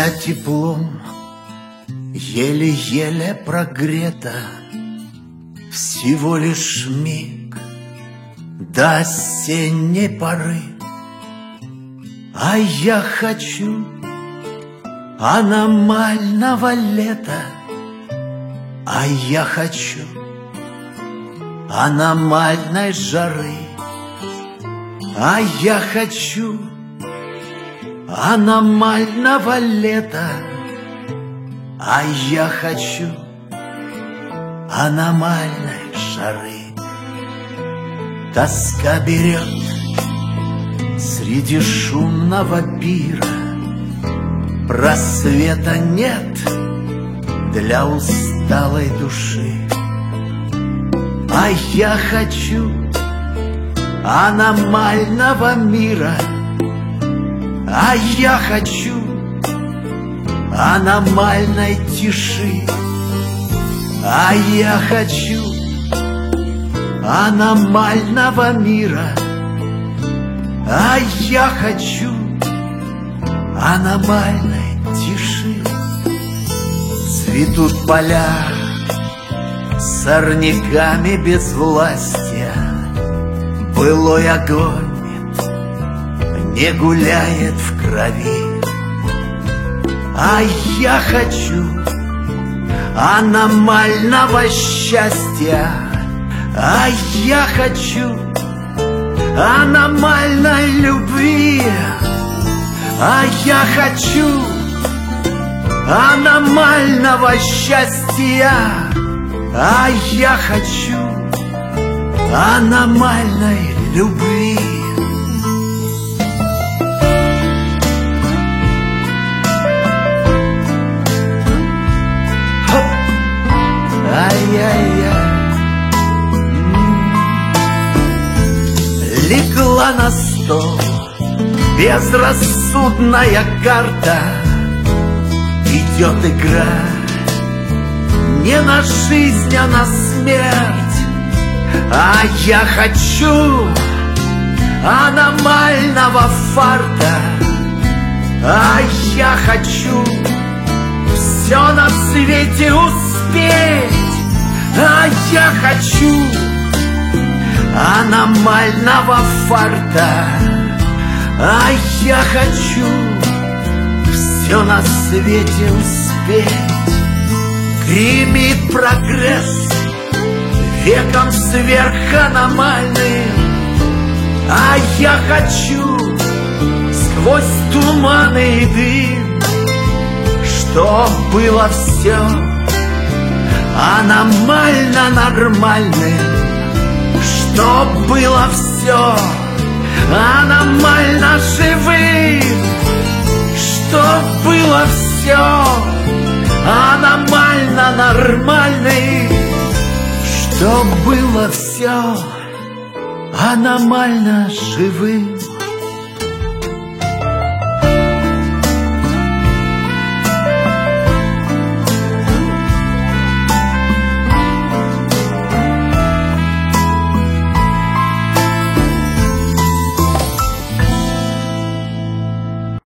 Земля теплом еле-еле прогрета, всего лишь миг до осенней поры. А я хочу аномального лета, а я хочу аномальной жары, а я хочу аномального лета, а я хочу аномальной жары. Тоска берет среди шумного пира, просвета нет для усталой души. А я хочу аномального мира, а я хочу аномальной тиши, а я хочу аномального мира, а я хочу аномальной тиши. Цветут поля сорняками безвластия, былой огонь не гуляет в крови. А я хочу аномального счастья, а я хочу аномальной любви, а я хочу аномального счастья, а я хочу аномальной любви. Ай-яй-яй. Легла на стол безрассудная карта, идет игра не на жизнь, а на смерть. А я хочу аномального фарта, а я хочу все на свете успеть. А я хочу аномального фарта, а я хочу все на свете успеть. Гремит прогресс веком сверханомальным, а я хочу сквозь туманы и дым, чтоб было все аномально нормальным, чтоб было все аномально живым, чтоб было все аномально нормальным, чтоб было все аномально живым.